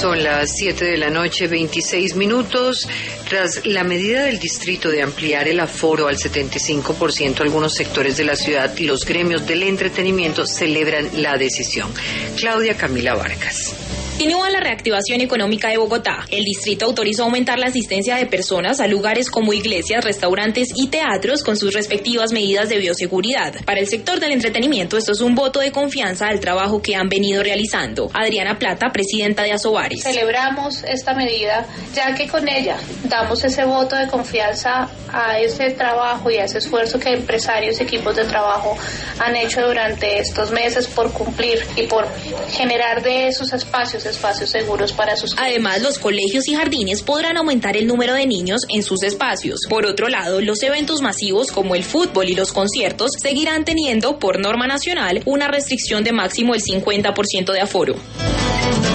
Son las 7 de la noche, 26 minutos. Tras la medida del distrito de ampliar el aforo al 75%, algunos sectores de la ciudad y los gremios del entretenimiento celebran la decisión. Claudia Camila Vargas. Continúa la reactivación económica de Bogotá. El distrito autorizó aumentar la asistencia de personas a lugares como iglesias, restaurantes y teatros con sus respectivas medidas de bioseguridad. Para el sector del entretenimiento, esto es un voto de confianza al trabajo que han venido realizando. Adriana Plata, presidenta de Asobares. Celebramos esta medida, ya que con ella damos ese voto de confianza a ese trabajo y a ese esfuerzo que empresarios y equipos de trabajo han hecho durante estos meses por cumplir y por generar de esos espacios seguros para sus clientes. Además, los colegios y jardines podrán aumentar el número de niños en sus espacios. Por otro lado, los eventos masivos como el fútbol y los conciertos seguirán teniendo, por norma nacional, una restricción de máximo el 50% de aforo.